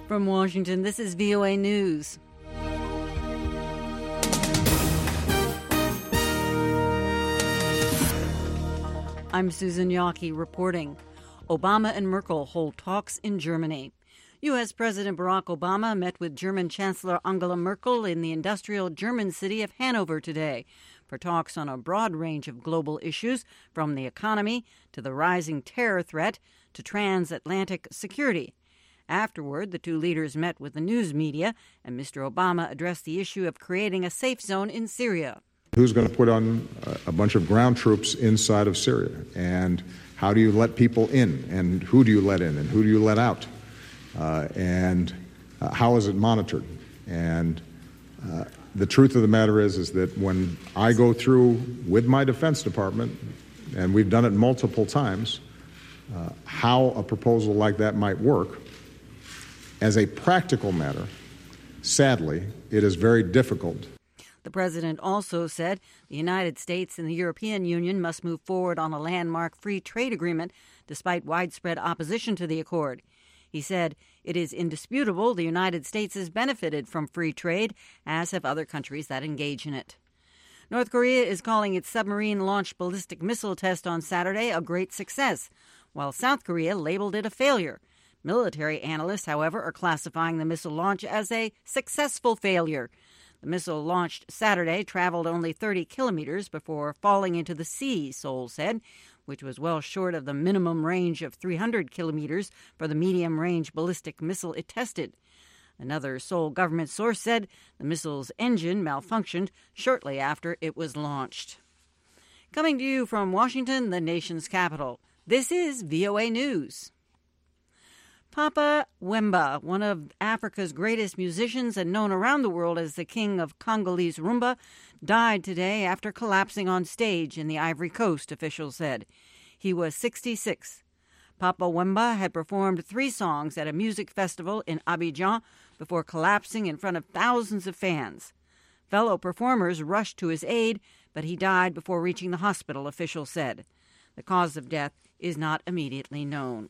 From Washington, this is VOA News. I'm Susan Yawkey reporting. Obama and Merkel hold talks in Germany. U.S. President Barack Obama met with German Chancellor Angela Merkel in the industrial German city of Hanover today for talks on a broad range of global issues, from the economy to the rising terror threat to transatlantic security. Afterward, the two leaders met with the news media, and Mr. Obama addressed the issue of creating a safe zone in Syria. Who's going to put on a bunch of ground troops inside of Syria? And how do you let people in? And who do you let in? And who do you let out? And how is it monitored? And the truth of the matter is that when I go through with my Defense Department, and we've done it multiple times, how a proposal like that might work, as a practical matter, sadly, it is very difficult. The president also said the United States and the European Union must move forward on a landmark free trade agreement despite widespread opposition to the accord. He said it is indisputable the United States has benefited from free trade, as have other countries that engage in it. North Korea is calling its submarine-launched ballistic missile test on Saturday a great success, while South Korea labeled it a failure. Military analysts, however, are classifying the missile launch as a successful failure. The missile launched Saturday traveled only 30 kilometers before falling into the sea, Seoul said, which was well short of the minimum range of 300 kilometers for the medium-range ballistic missile it tested. Another Seoul government source said the missile's engine malfunctioned shortly after it was launched. Coming to you from Washington, the nation's capital, this is VOA News. Papa Wemba, one of Africa's greatest musicians and known around the world as the king of Congolese rumba, died today after collapsing on stage in the Ivory Coast, officials said. He was 66. Papa Wemba had performed 3 songs at a music festival in Abidjan before collapsing in front of thousands of fans. Fellow performers rushed to his aid, but he died before reaching the hospital, officials said. The cause of death is not immediately known.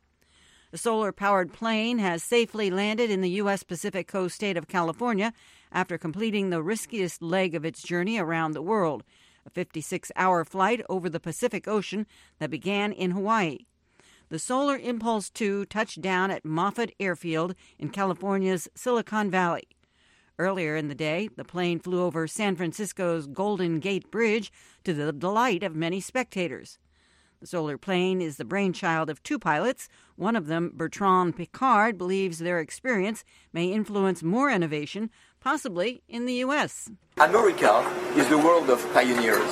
A solar-powered plane has safely landed in the U.S. Pacific Coast state of California after completing the riskiest leg of its journey around the world, a 56-hour flight over the Pacific Ocean that began in Hawaii. The Solar Impulse 2 touched down at Moffett Airfield in California's Silicon Valley. Earlier in the day, the plane flew over San Francisco's Golden Gate Bridge to the delight of many spectators. The solar plane is the brainchild of 2 pilots. One of them, Bertrand Piccard, believes their experience may influence more innovation, possibly in the U.S. America is the world of pioneers.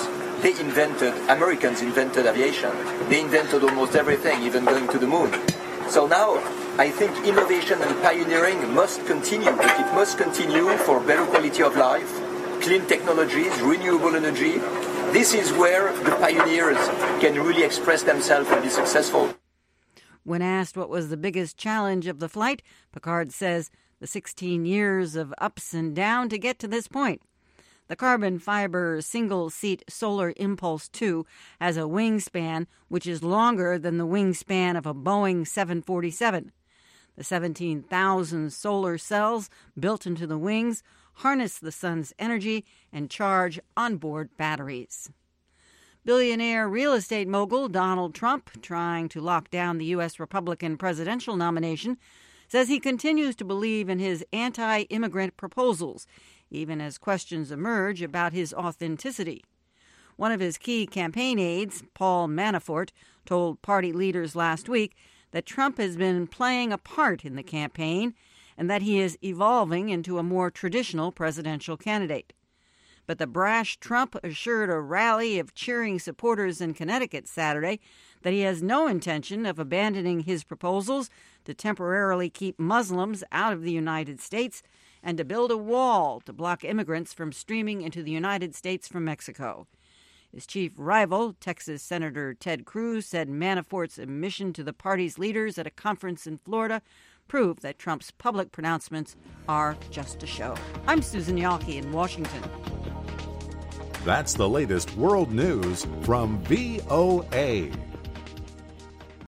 Americans invented aviation. They invented almost everything, even going to the moon. So now, I think innovation and pioneering must continue, but it must continue for better quality of life, clean technologies, renewable energy. This is where the pioneers can really express themselves and be successful. When asked what was the biggest challenge of the flight, Piccard says the 16 years of ups and downs to get to this point. The carbon fiber single-seat Solar Impulse 2 has a wingspan which is longer than the wingspan of a Boeing 747. The 17,000 solar cells built into the wings harness the sun's energy and charge onboard batteries. Billionaire real estate mogul Donald Trump, trying to lock down the U.S. Republican presidential nomination, says he continues to believe in his anti-immigrant proposals, even as questions emerge about his authenticity. One of his key campaign aides, Paul Manafort, told party leaders last week that Trump has been playing a part in the campaign and that he is evolving into a more traditional presidential candidate. But the brash Trump assured a rally of cheering supporters in Connecticut Saturday that he has no intention of abandoning his proposals to temporarily keep Muslims out of the United States and to build a wall to block immigrants from streaming into the United States from Mexico. His chief rival, Texas Senator Ted Cruz, said Manafort's admission to the party's leaders at a conference in Florida proved that Trump's public pronouncements are just a show. I'm Susan Yawkey in Washington. That's the latest world news from VOA.